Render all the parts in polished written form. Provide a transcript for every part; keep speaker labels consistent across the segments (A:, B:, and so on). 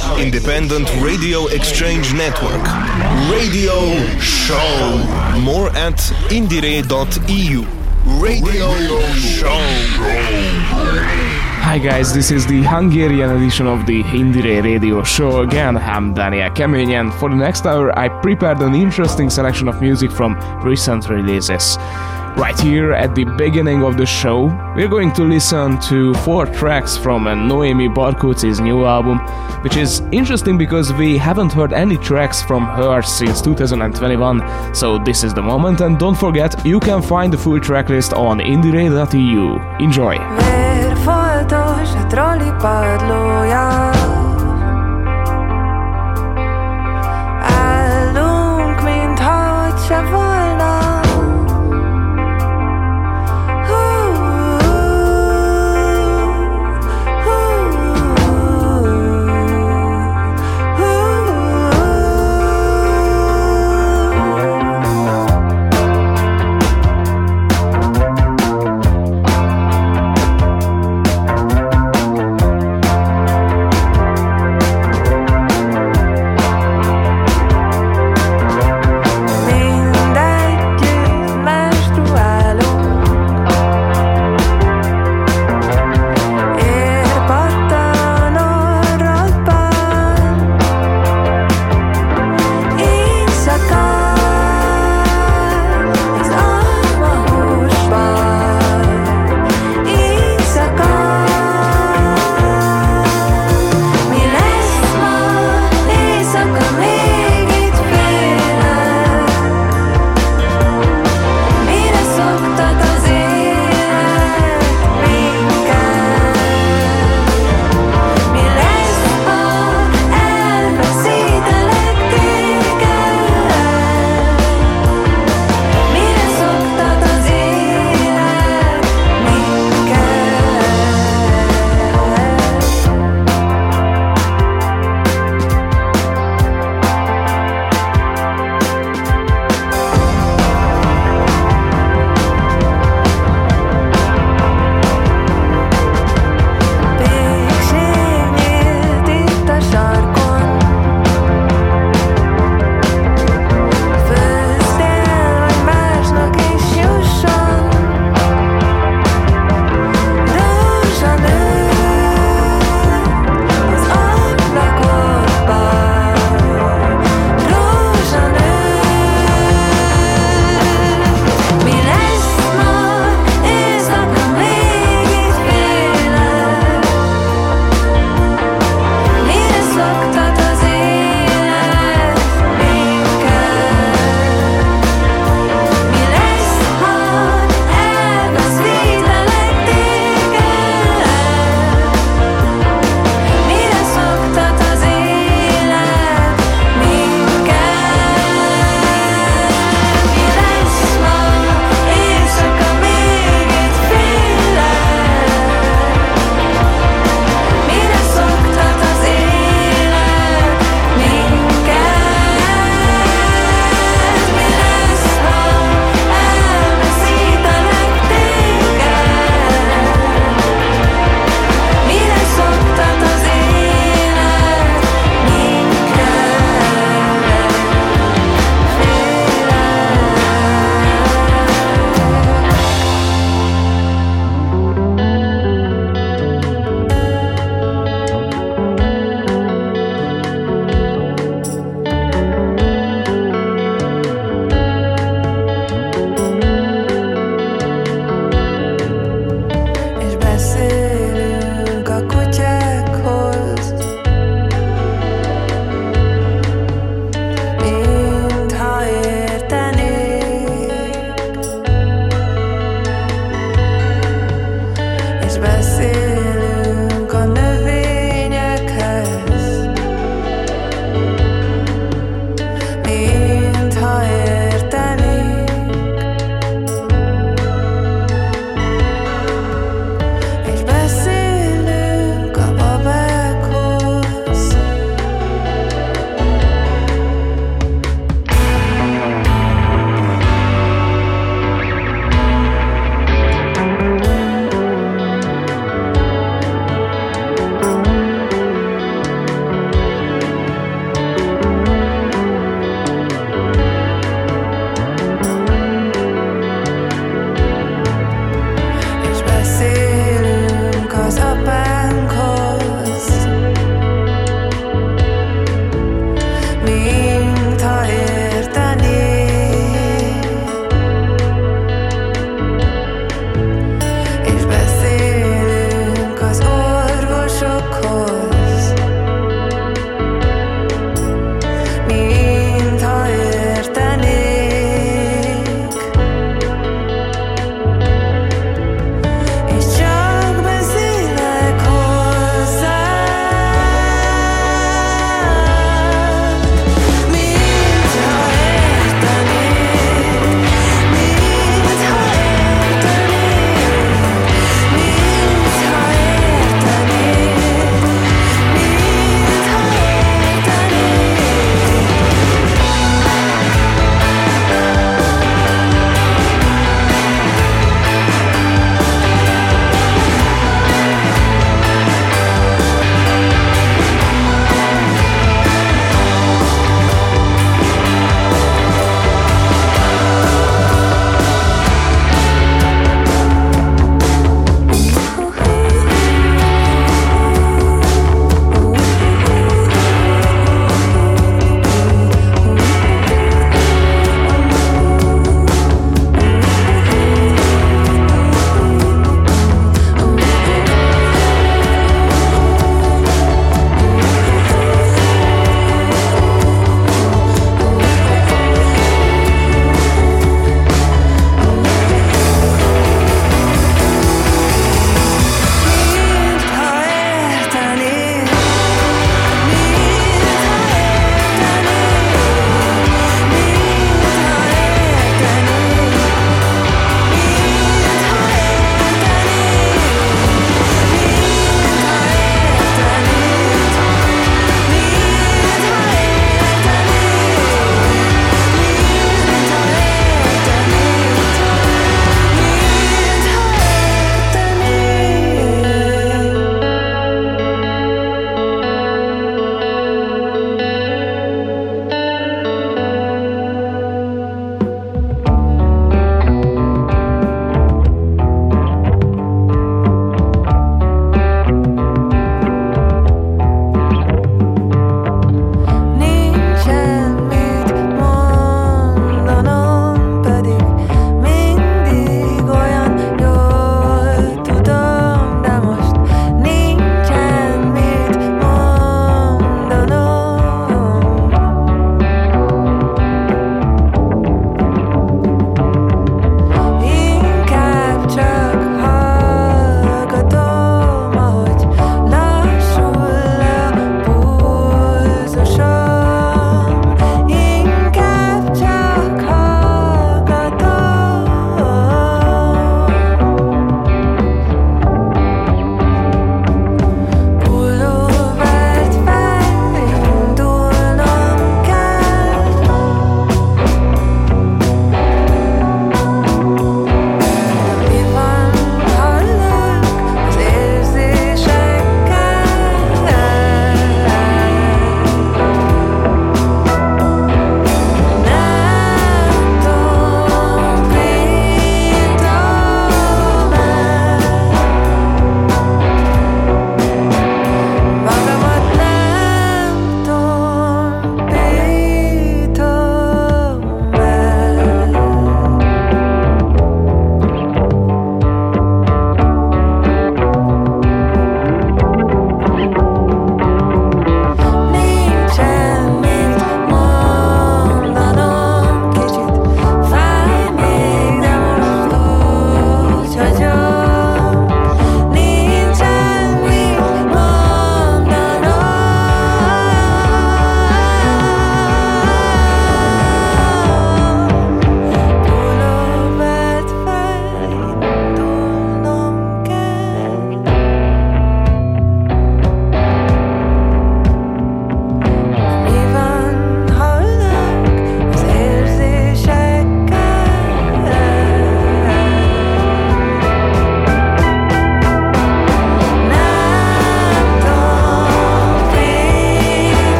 A: Independent Radio Exchange Network. Radio Show. More at indire.eu. Radio Show.
B: Hi guys, this is the Hungarian edition of the Indire Radio Show. Again, I'm Daniel Kemény, and for the next hour I prepared an interesting selection of music from recent releases. Right here at the beginning of the show, we're going to listen to 4 tracks from Noemi Barkóczi's new album, which is interesting because we haven't heard any tracks from her since 2021, so this is the moment. And don't forget, you can find the full tracklist on indire.eu. Enjoy!
C: Vérfoltos a trolli padlója, állunk, minthogy se volna.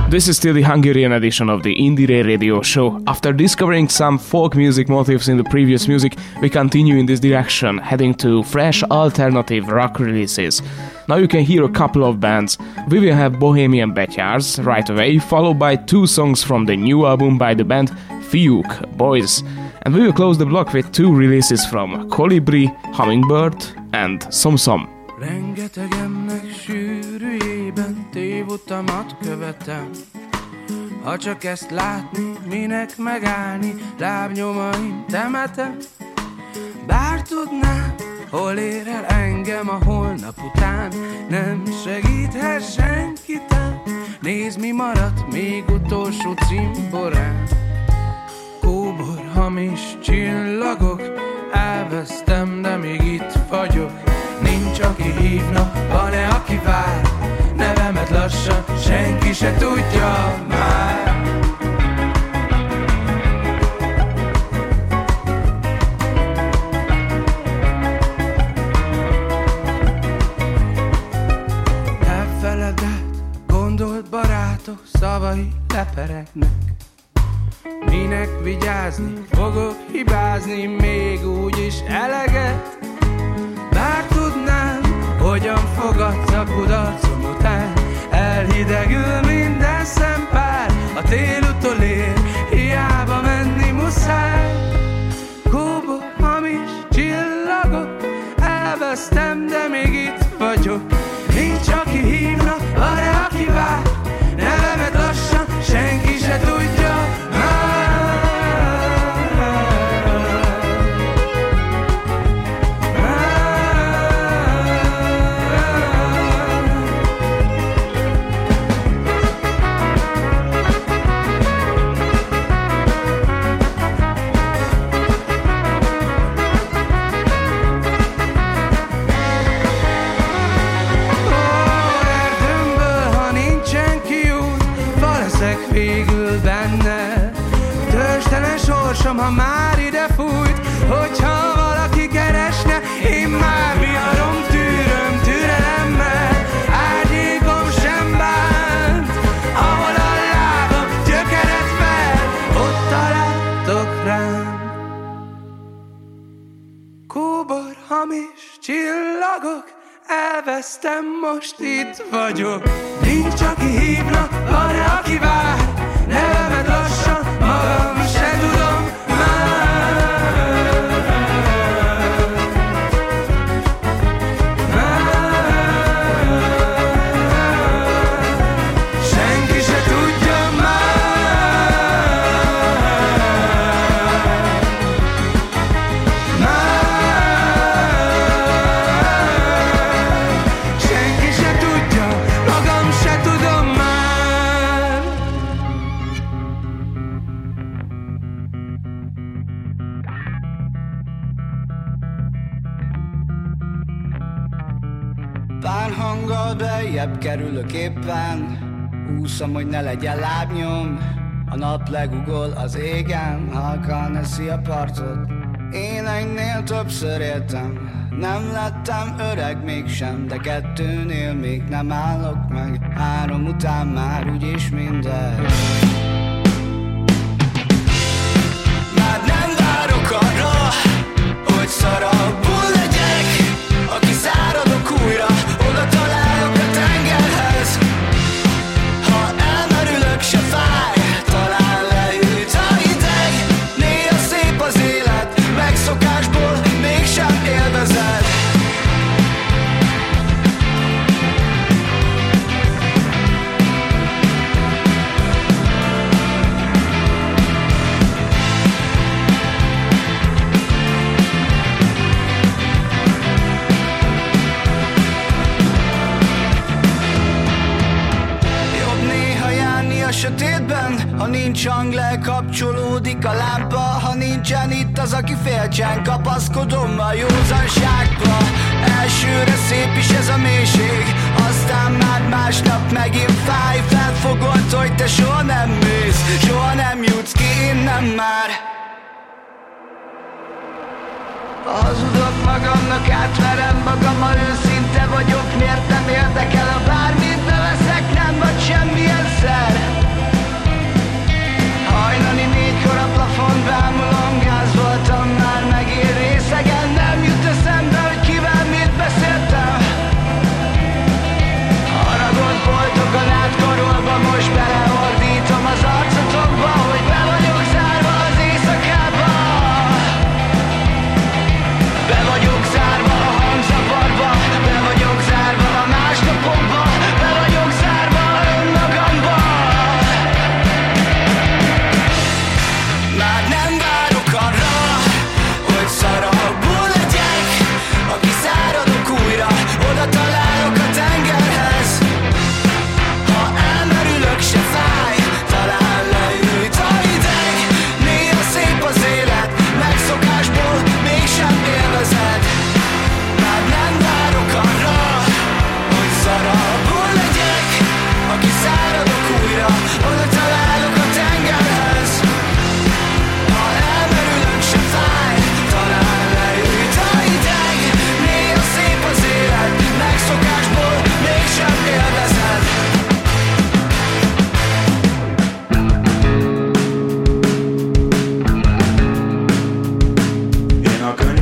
B: This is still the Hungarian edition of the Indire Radio Show. After discovering some folk music motifs in the previous music, we continue in this direction, heading to fresh alternative rock releases. Now you can hear a couple of bands. We will have Bohemian Betyars right away, followed by 2 songs from the new album by the band Fiúk, Boys. And we will close the block with 2 releases from Kolibri, Hummingbird and Szomszom.
D: Rengetegemnek sűrűjében tévutamat követem. Ha csak ezt látni, minek megállni, lábnyomaim temetem. Bár tudnám, hol ér el engem a holnap után, nem segíthet senkitán. Nézd, mi maradt még utolsó cimborán. Kóbor, hamis csillagok, elvesztem, de még itt vagyok. Nincs, aki hívna, van-e, aki vár? Nevemet lassan senki se tudja már. Elfeledett, gondolt barátok szavai leperegnek. Minek vigyázni, fogok hibázni, még úgyis eleget. Bár tudnám, hogyan fogadsz a kudarcom után. Elhidegül minden szempár, a tél utolér, hiába menni muszáj. Kóbor, hamis csillagok, elvesztem, de még itt vagyok. Nincs, aki hívna, van-e, aki vár? Nevemet lassan senki se tudja már. Végül benne törstelen sorsom, ha már ide fújt. Hogyha valaki keresne, én már viharom, tűröm türelemmel. Árnyékom sem bánt, ahol a lábam gyökeret fel, ott találtok rám. Kóbor, hamis csillagok, elvesztem, most itt vagyok. Nincs, aki hívna, van-e, aki vár? Nevemet lassan, magam se tudom senki se tudja senki se tudja, magam se tudom már.
E: Párhanggal beljebb kerülök éppen, úszom, hogy ne legyen lábnyom. A nap legugol az égen, halkan eszi a partot. Én ennél többször éltem, nem lettem öreg mégsem, de 2-nél még nem állok meg. 3 után már úgyis mindegy. Már nem várok arra, hogy szarabbul legyek. Aki száradok újra, oda találok a tengerhez. Ha elmerülök, se fáj, talán leült a hideg. Néha szép az élet, megszokásból mégsem élvezed. Sötétben, ha nincs hang, lekapcsolódik a lámpa. Ha nincsen itt az, aki félcsen, kapaszkodom a józanságba. Elsőre szép is ez a mélység, aztán már másnap megint fáj. Felfogod, hogy te soha nem mész, soha nem jutsz ki innen már. Hazudok magamnak, átverem magam, ha őszinte vagyok. Miért nem érdekel, ha bármit beveszek, nem vagy semmilyen szer.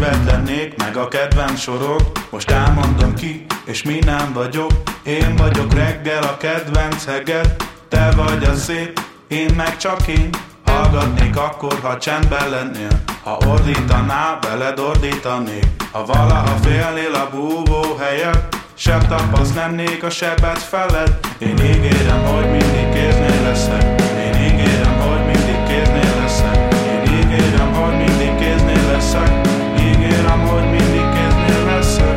F: neved lennék, meg a kedvenc sorok. Most elmondom ki, és mi nem vagyok. Én vagyok reggel a kedvenc heged. Te vagy a szép, én meg csak én. Hallgatnék akkor, ha csendben lennél. Ha ordítanál, veled ordítanék. Ha valaha félnél a búvó helyet, sebb tapasz lennék a sebet feled. Én ígérem, hogy mindig kéznél leszek. Én ígérem, hogy mindig kéznél leszek. Én ígérem, hogy mindig kéznél leszek. Ígérem, hogy mindig kéznél leszek.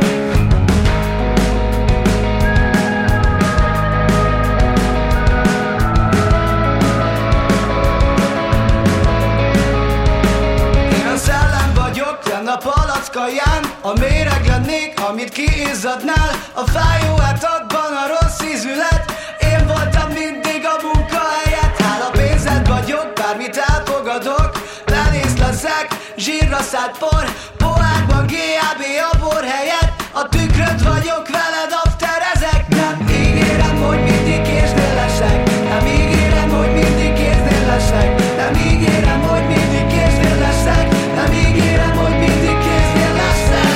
E: A palackaján a méreg lennék, amit kiizzadnál. A fájó átadban a rossz ízület. Én voltam mindig a munkahelyet. Hála pénzed vagyok, bármit elfogadok. Lenész leszek, zsírra szállt por. Pohárban GAB a bor helyett. A tükröd vagyok, veled afterezek. Nem ígérem, hogy mindig késnél leszek. Nem ígérem, hogy mindig kéznél leszek. Nem ígérem, hogy mindig késnél leszek. Nem ígérem, hogy mindig kéznél leszek.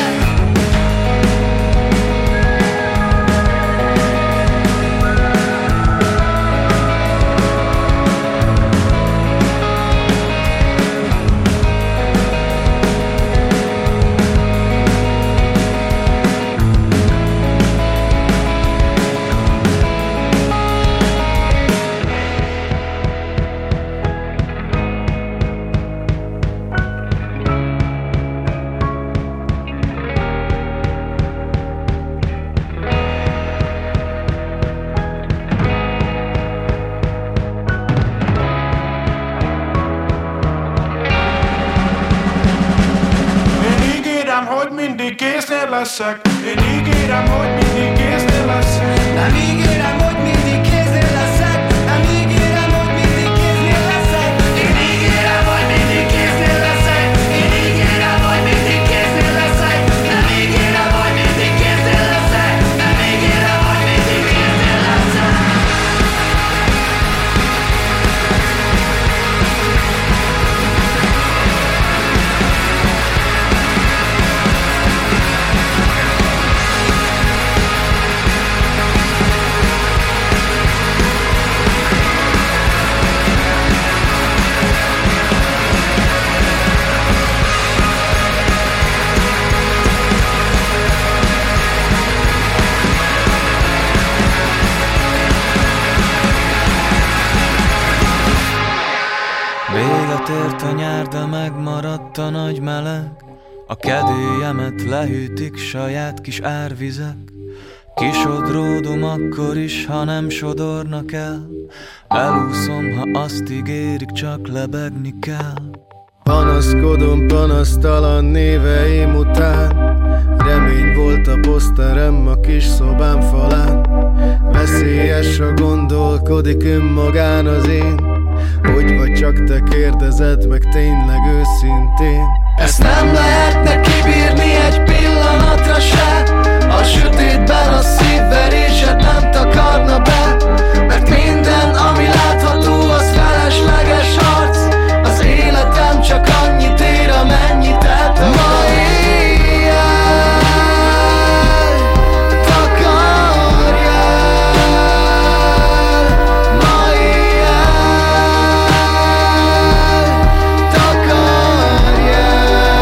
F: Én ígérem, hogy mindig kéznél leszek.
E: Nem ígérem, hogy mindig kéznél leszek. Nem ígérem, hogy mindig kéznél leszek. Én ígérem, hogy mindig kéznél leszek. Én ígérem, hogy mindig kéznél leszek. Nem ígérem, hogy mindig kéznél leszek. Nem ígérem, hogy mindig kéznél leszek.
G: Véget ért a nyár, de megmaradt a nagy meleg. A kedélyemet lehűtik saját kis árvizek. Kisodródom akkor is, ha nem sodornak el. Elúszom, ha azt ígérik, csak lebegni kell.
H: Panaszkodom panasztalan néveim után. Remény volt a poszterem a kis szobám falán. Veszélyes, ha gondolkodik önmagán az én. Hogy vagy csak te kérdezed meg tényleg őszintén.
E: Ezt nem lehetne kibírni egy pillanatra se. A sötétben a szívverésed nem takarna be. Mert minden, ami látható, az felesleges harc. Az életem csak annyit ér, amennyit eltakar. Ma éjjel takarjál. Ma éjjel takarjál.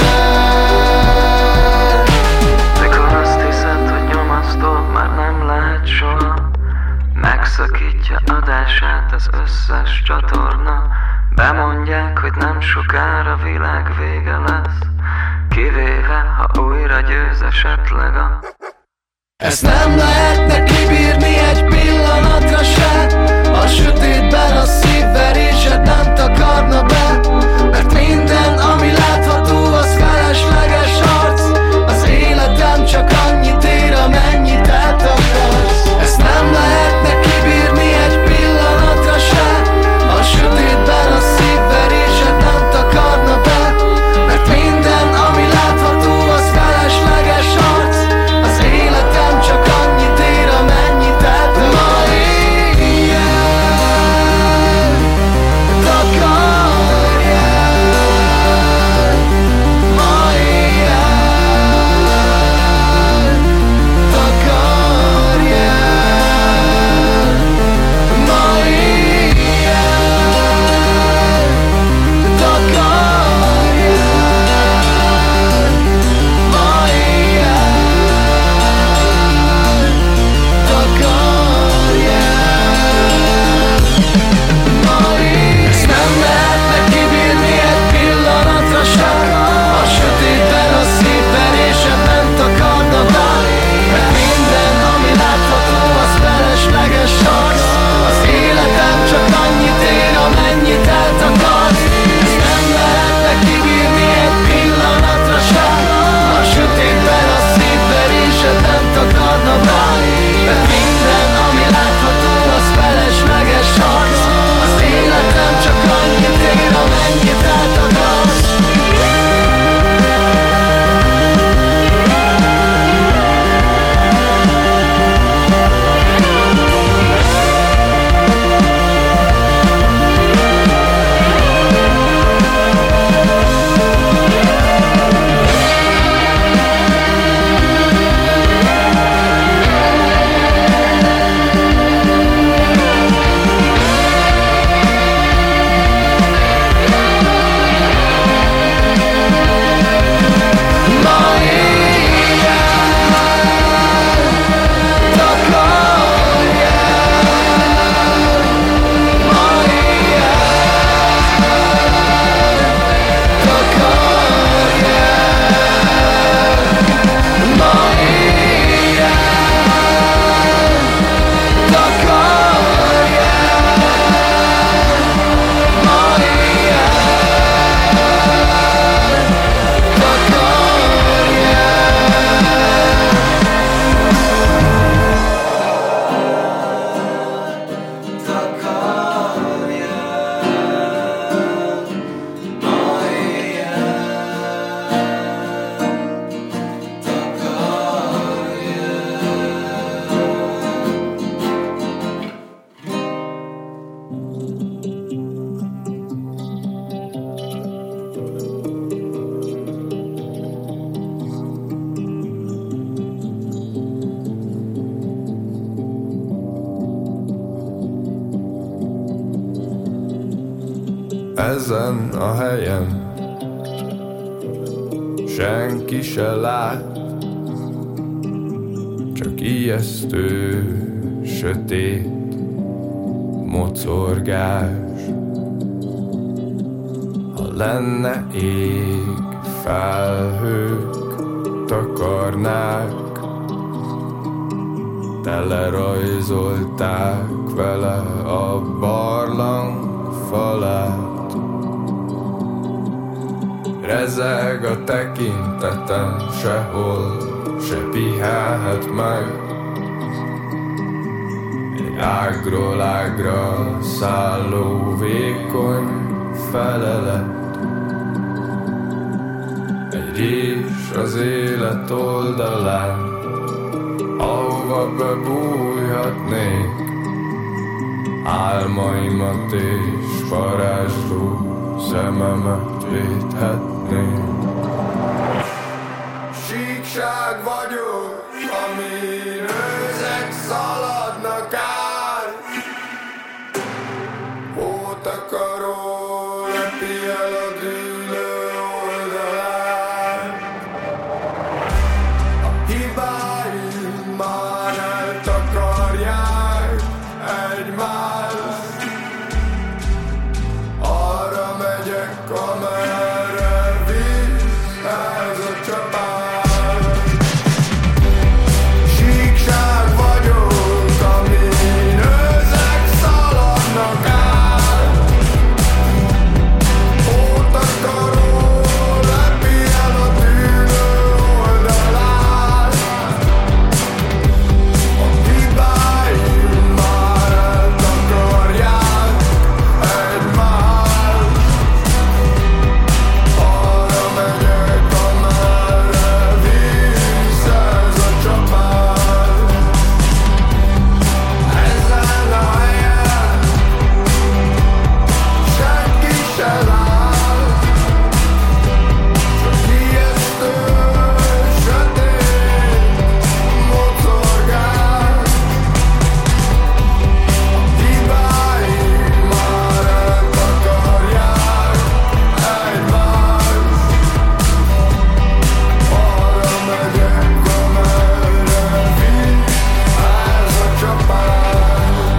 G: Mikor azt hiszed, hogy nyomasztod, már nem lehet soha. Megszakítja adását az összes csatorna. Bemondják, hogy nem sokára világ vége lesz. Kivéve, ha újra győz esetleg a...
E: Ezt nem lehetne kibírni egy pillanatra se. A sötétben a szívverésed nem takarna be. Mert minden, ami látható, az felesleges harc. Az életem csak annyit ér, amennyit eltakarsz. Ezt nem lehetne kibírni egy pillanatra se. A sötétben a szívverésed nem takarna be. Mert minden, ami látható, az felesleges harc. Az életem csak annyit ér, amennyit eltakarsz. Ma éjjel
I: ezen a helyen senki se lát, csak ijesztő, sötét mocorgás. Ha lenne ég, felhők takarnák, telerajzolták vele a barlang falát. Rezeg a tekintetem, sehol se pihenhet meg. Egy ágról ágra szálló vékony felelet. Egy rés az élet oldalán, ahova bebújhatnék álmaimat és varázsló szememet védhetném. Síkság vagyok, amin őzek szaladnak át. Hótakaró lepi el a dűlő oldalán. A hibáim már eltakarják egymást. Arra megyek, amerre visz ez a csapás. Síkság vagyok, amin őzek szaladnak át. Hótakaró lepi el a dűlő oldalán. A hibáim már eltakarják egymást. Arra megyek, amerre visz ez a csapás. Ezen a helyen senki se lát, csak ijesztő, sötét mocorgás. A hibáim már eltakarják egymást. Arra megyek, amerre visz ez a csapás.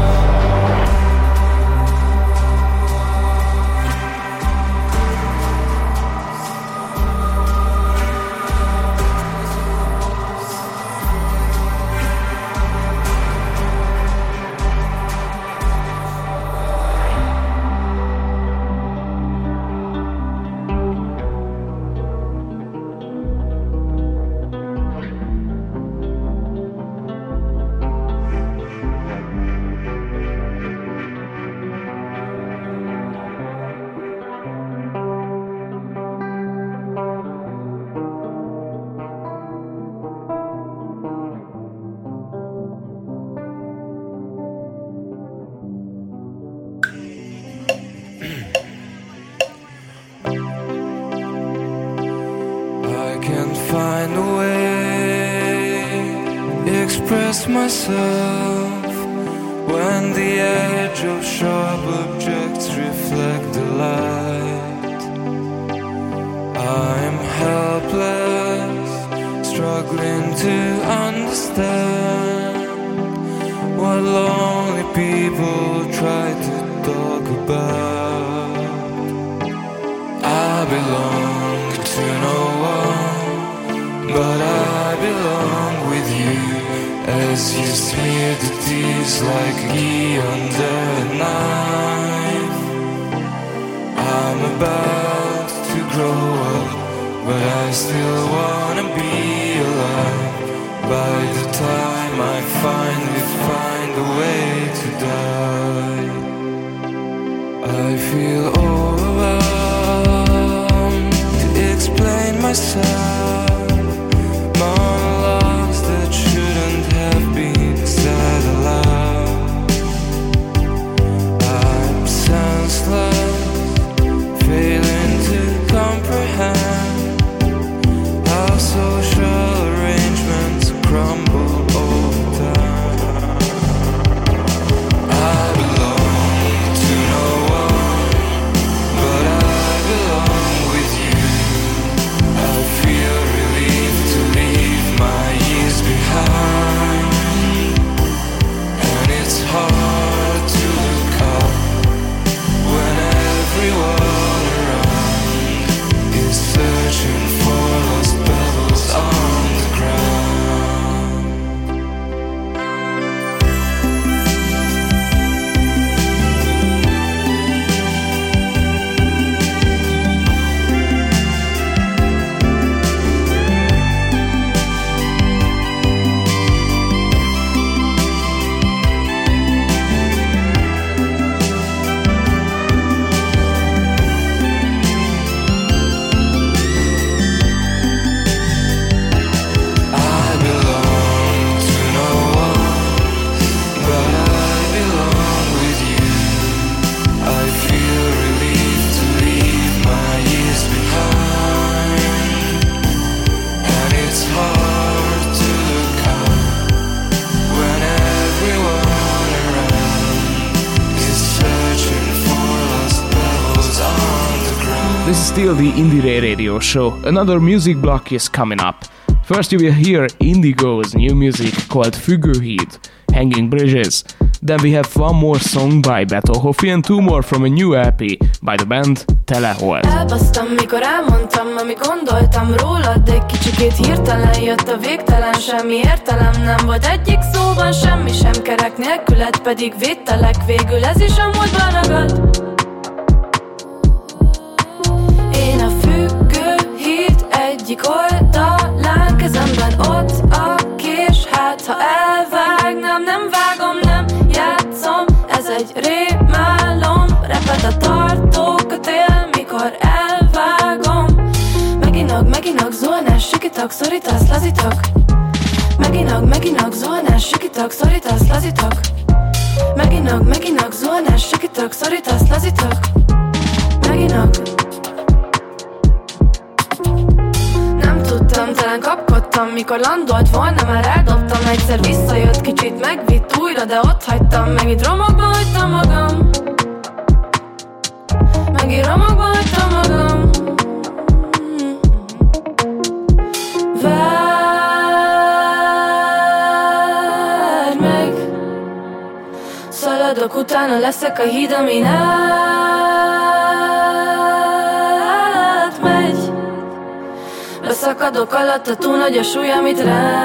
D: I can't find a way, express myself when the edge of sharp objects reflect the light. I'm helpless, struggling to understand what lonely people try to talk about. I belong to no one, but I belong with you. As you smear the tears like ghee under a knife. I'm about to grow up, but I still wanna be alive. By the time I finally find a way to die, I feel overwhelmed to explain myself. Monologues that shouldn't have been said aloud. I'm senseless, failing to comprehend how social arrangements crumble over time. I belong to no one, but
B: still the Indire Radio Show. Another music block is coming up. First you will hear Indigo's new music called Függőhíd, Hanging Bridges. Then we have one more song by Beto Hoffi and two more from a new LP by the band Telehold.
C: Elbasztam, mikor elmondtam, ami gondoltam rólad, de egy kicsikét hirtelen jött a végtelen, semmi értelem nem volt egyik szóban, semmi sem kerek nélküled, pedig védtelek, végül ez is a múltban ragad. Én a függőhíd egyik oldalán, kezemben ott a kés, hát ha elvágnám, nem vágom, nem játszom, ez egy rémálom, reped a tartókötél, mikor elvágom. Meginog, zónás, sikitok, szorítasz, lazítok. Meginog, zónás, sikitok, szorítasz, lazítok. Meginog, zónás, sikitok, szorítasz, lazítok. Meginog. Nem tudtam, talán kapkodtam, mikor landolt volna, már eldobtam. Egyszer visszajött, kicsit megvitt újra, de ott hagytam. Megint romokba hagytam magam. Várj meg, szaladok, utána leszek a híd, amin átmegy. Leszakadok alatta, túl nagy a súly, amit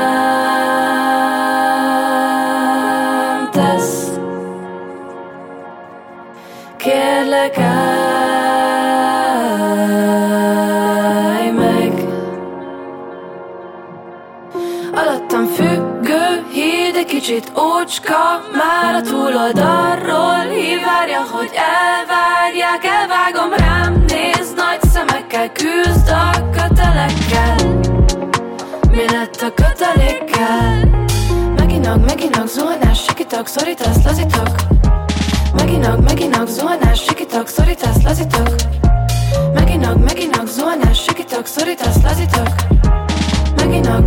C: rám tesz. Kérlek, állj meg. Alattam függő híd, egy kicsit ócska, már a túloldalról hív, várja, hogy elvárják, elvágom, rám néz nagy szemekkel, küzd a kötelekkel. Mi lett a kötelékkel? Meginog, zónás, sikitok, szorítasz, lazítok. Meginog, zónás, sikitok, szorítasz, lazítok. Meginog, zónás, sikitok, szorítasz, lazítok. Meginog.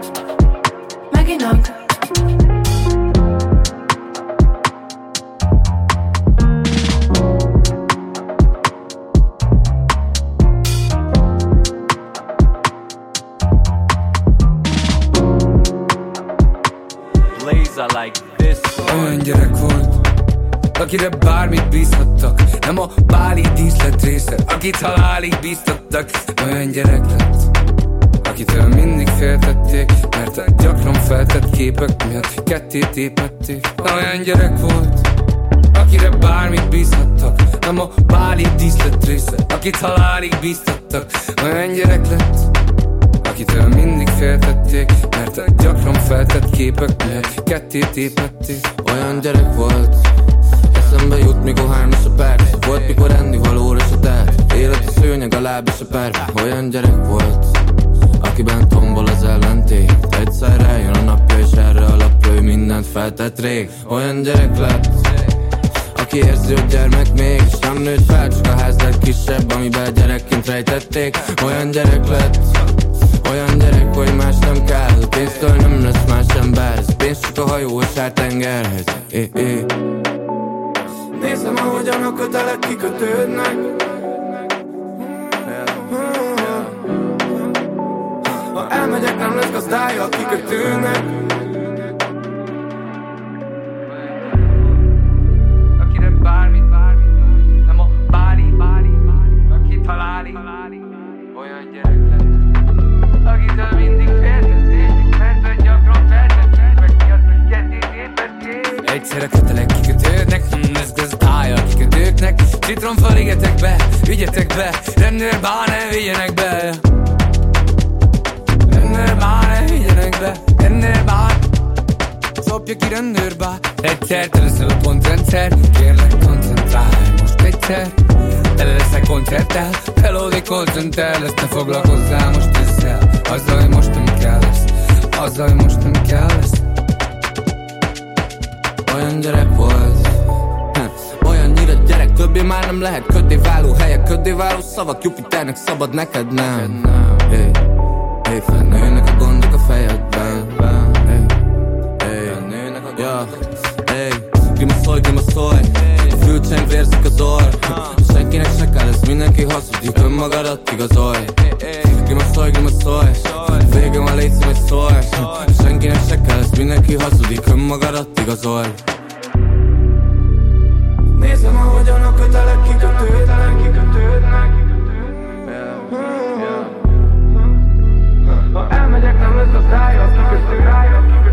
J: Blazer like this.
K: Olyan gyerek volt, akire bármit bízhattak, nem a báli díszlet része, akit halálig bíztattak. Olyan gyerek lett, akitől mindig féltették, mert a gyakran feltett képek miatt ketté tépették. Olyan gyerek volt, akire bármit bízhattak, nem a báli díszlet része, akit halálig bíztattak. Olyan gyerek lett, akitől mindig féltették, mert a gyakran feltett képek miatt ketté tépették.
L: Olyan gyerek volt, eszembe jut, mikor hármas a perc. Volt, mikor ennivalóra se telt, élet a szőnyeg, a láb és a perve. Olyan gyerek volt, akiben tombol az ellentét. Egyszerre jön a napja és erre a lapja, ő mindent feltett rég. Olyan gyerek lett, aki érzi, hogy gyermek még, és nem nőtt fel, csak a ház lett kisebb, amiben gyerekként rejtették. Olyan gyerek lett, olyan gyerek, hogy más nem kell, a pénztől nem lesz más ember, ez pénz csak a hajó és tengerhez.
I: Nézem, ahogyan a kötelek kikötődnek. Ha elmegyek, nem lesz gazdája a kikötőnek.
K: Akire bármit, nem a báli, akit halálig. Olyan gyerek lett, akitől mindig féltették, mert hogy gyakran feltették, meg miatt, hogy ketté tépették. Egyszerre kötelek kikötődnek, ez gazdája a kikötőknek. Citromfal égetek be, vigyetek be, rendőrbe, ne vigyenek be. Rendőrbá, ne vigyenek be, rendőrbá. Szopja ki rendőrbá. Egyszer te leszel a pontrendszer, kérlek koncentrálj most egyszer. Tele leszel koncerttel, feloldi koncentrál, ezt ne foglalkozzál most ezzel. Azzal, hogy most nem kell lesz, azzal, hogy most nem kell lesz.
L: Olyan gyerek volt, olyannyira gyerek, többé már nem lehet köddéváló helyek, köddéváló szavak, Jupiternek szabad, neked nem. Hey, felnőnek a gondok a fejedben. Hey, grimaszolj, a fülcseng vérzik az orr. Senkinek se kell ez mindenki hazudik, önmagadat igazolj. Grimasszolj, végem a létszím, hogy szólj. Senkinek se kell, ezt mindenki hazudik, önmagadat igazolj.
I: Nézem, ahogyan a kötelek kikötődnek. Ha elmegyek, nem lesz gazdája a kikötőnek.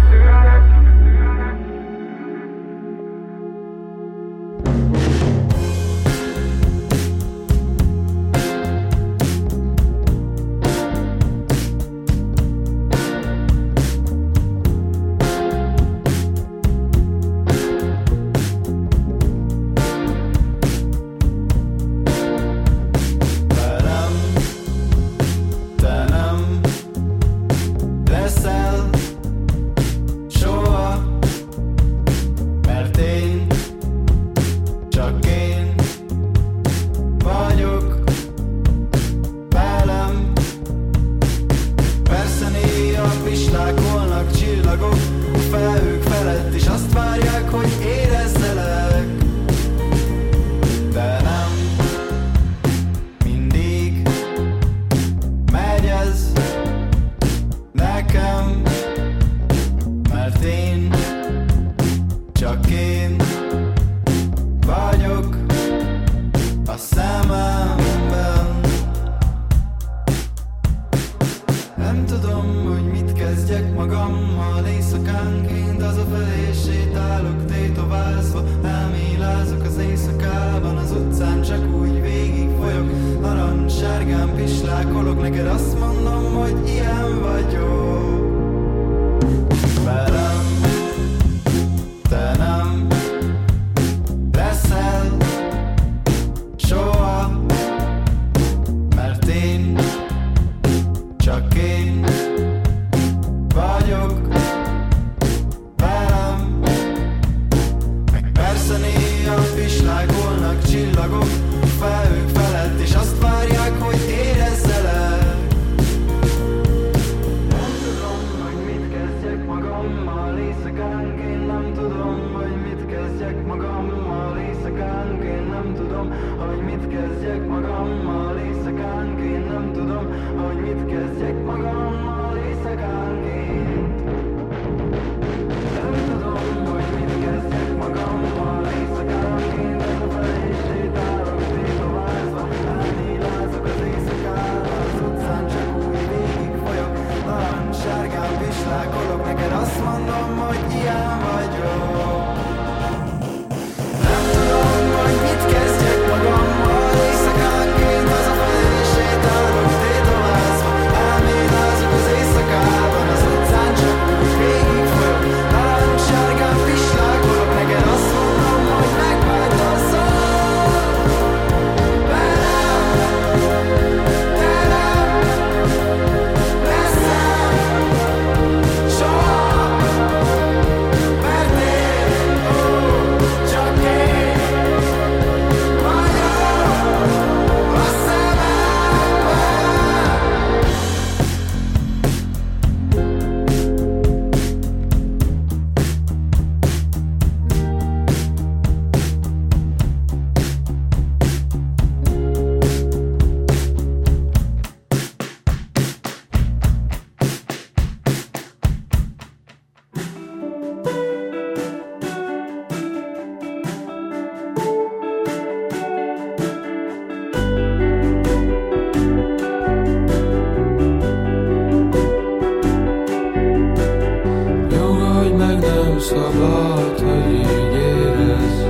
D: szabad, hogy így érez.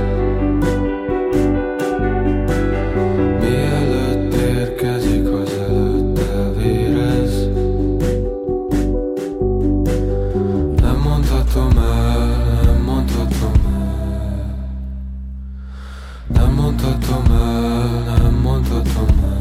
D: Mielőtt érkezik, az előtt elvérez. Nem mondhatom el, nem mondhatom el. Nem mondhatom el, nem mondhatom el.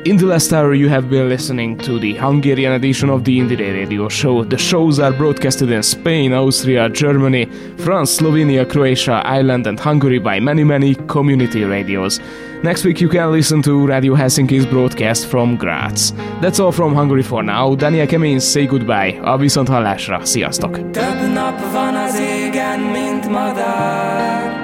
B: In the last hour, you have been listening to the Hungarian edition of the Indire Radio Show. The shows are broadcasted in Spain, Austria, Germany, France, Slovenia, Croatia, Ireland and Hungary by many community radios. Next week you can listen to Radio Helsinki's broadcast from Graz. That's all from Hungary for now. Daniel Kemény, say goodbye. A viszonthallásra. Sziasztok!
K: Több nap van az égen, mint madár.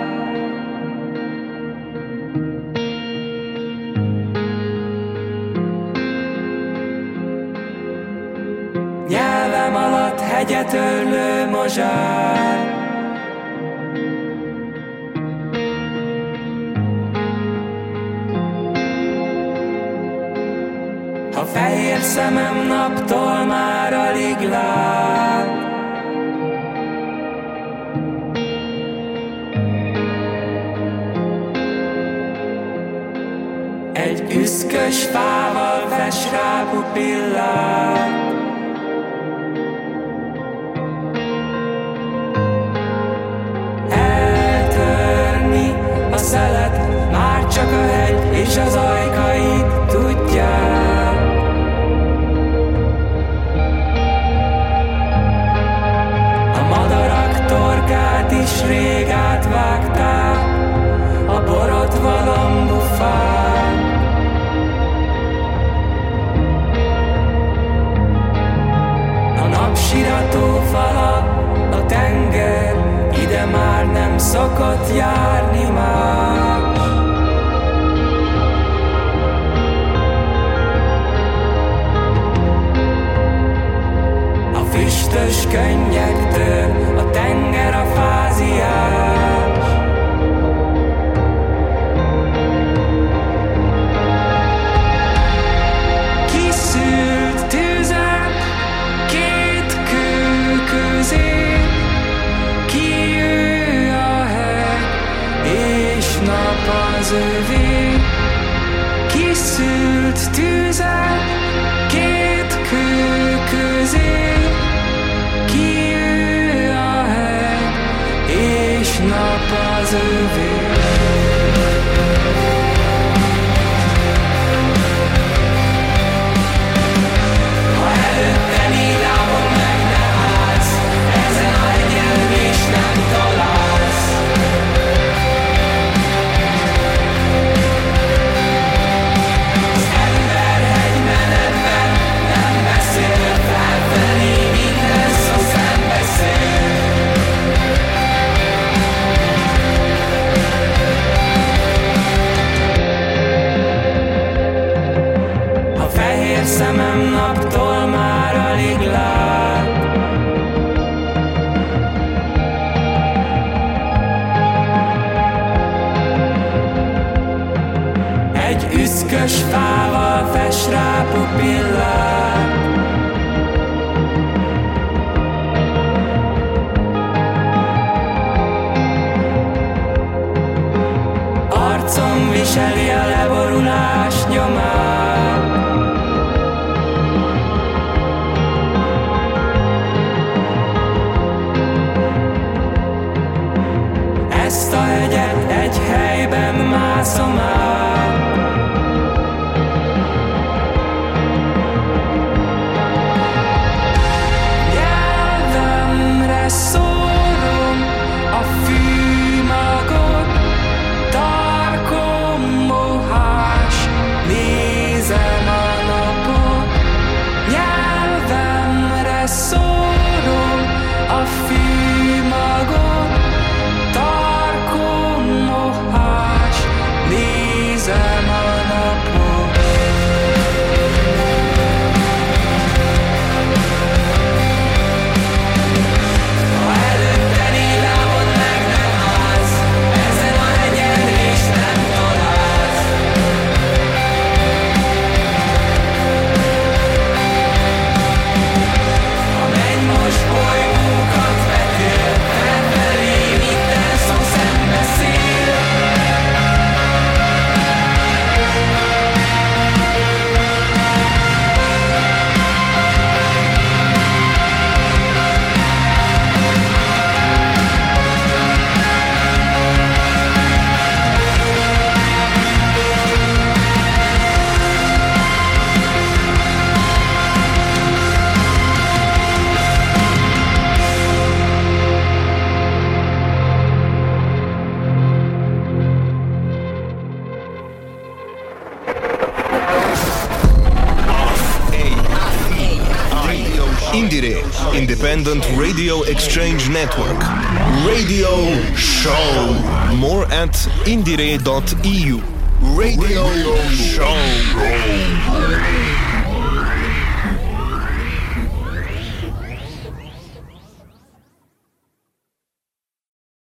K: Nyelvem alatt hegyet örlő mozsár. A fehér szemem naptól már alig lát. Egy üszkös fával fes rá pupillát. A szelet már csak a hegy és az ajkaid tudják. A madarak torkát is rég átvágták, a borotvalambú fák. A napsirató fala, a tenger, ide már nem szokott járni más. A füstös könnyektől a tenger a fáziás. Kiszűrt tüzet két kő közé, kijő a hegy, és nap az övé. Kiszűrt tüzet két kő közé, kijő a hegy, és nap az övé. Ha előtte Nílában meg nem állsz, ezen a hegyen is nem találsz. Az ember hegymenetben nem beszél felfelé, minden szó szembeszél. A fehér szemem naptól már alig lát. Egy üszkös fával fes rá pupillát. Arcom viseli a leborulás nyomát. Ezt a hegyet egy helyben mászom át. Nyelvemre szórom a fűmagot, tarkom mohás, nézem a napot. Nyelvemre szórom a fűmagot, tarkom mohás, nézem
A: Indire, Independent Radio Exchange Network. Radio Show. More at indire.eu. Radio Show.